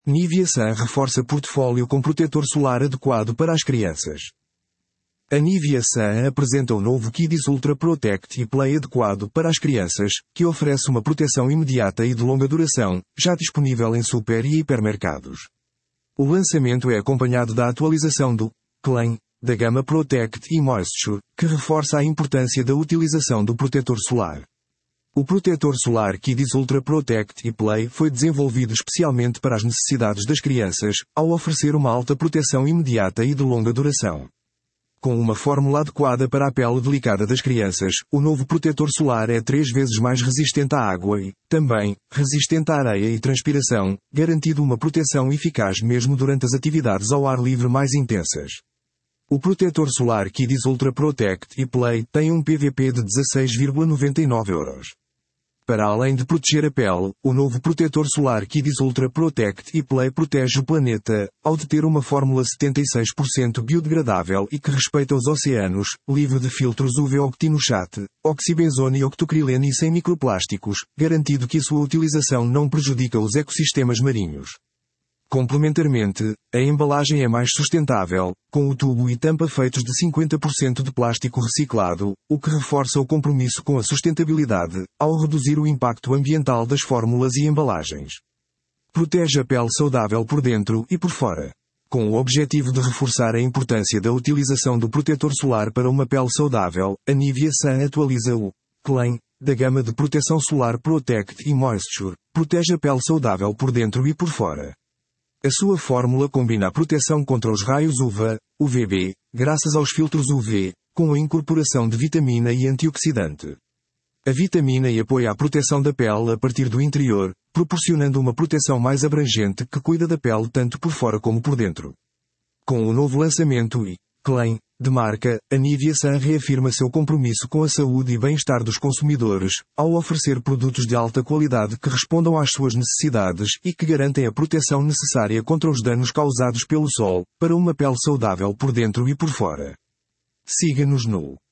Nivea Sun reforça portfólio com protetor solar adequado para as crianças. A Nivea Sun apresenta o novo Kids Ultra Protect e Play adequado para as crianças, que oferece uma proteção imediata e de longa duração, já disponível em super e hipermercados. O lançamento é acompanhado da atualização do Clean da gama Protect e Moisture, que reforça a importância da utilização do protetor solar. O protetor solar Kids Ultra Protect e Play foi desenvolvido especialmente para as necessidades das crianças, ao oferecer uma alta proteção imediata e de longa duração. Com uma fórmula adequada para a pele delicada das crianças, o novo protetor solar é 3 vezes mais resistente à água e, também, resistente à areia e transpiração, garantindo uma proteção eficaz mesmo durante as atividades ao ar livre mais intensas. O protetor solar Kids Ultra Protect e Play tem um PVP de 16,99 €. Para além de proteger a pele, o novo protetor solar Kids Ultra Protect e Play protege o planeta, ao deter uma fórmula 76% biodegradável e que respeita os oceanos, livre de filtros UV octinoxate, oxibenzone e octocrilene e sem microplásticos, garantindo que a sua utilização não prejudica os ecossistemas marinhos. Complementarmente, a embalagem é mais sustentável, com o tubo e tampa feitos de 50% de plástico reciclado, o que reforça o compromisso com a sustentabilidade, ao reduzir o impacto ambiental das fórmulas e embalagens. Protege a pele saudável por dentro e por fora. Com o objetivo de reforçar a importância da utilização do protetor solar para uma pele saudável, a Nivea Sun atualiza o Clean da gama de proteção solar Protect e Moisture, protege a pele saudável por dentro e por fora. A sua fórmula combina a proteção contra os raios UVB, graças aos filtros UV, com a incorporação de vitamina e antioxidante. A vitamina E apoia a proteção da pele a partir do interior, proporcionando uma proteção mais abrangente que cuida da pele tanto por fora como por dentro. Com o novo lançamento e Clean de marca, a Nivea Sun reafirma seu compromisso com a saúde e bem-estar dos consumidores, ao oferecer produtos de alta qualidade que respondam às suas necessidades e que garantem a proteção necessária contra os danos causados pelo sol, para uma pele saudável por dentro e por fora. Siga-nos no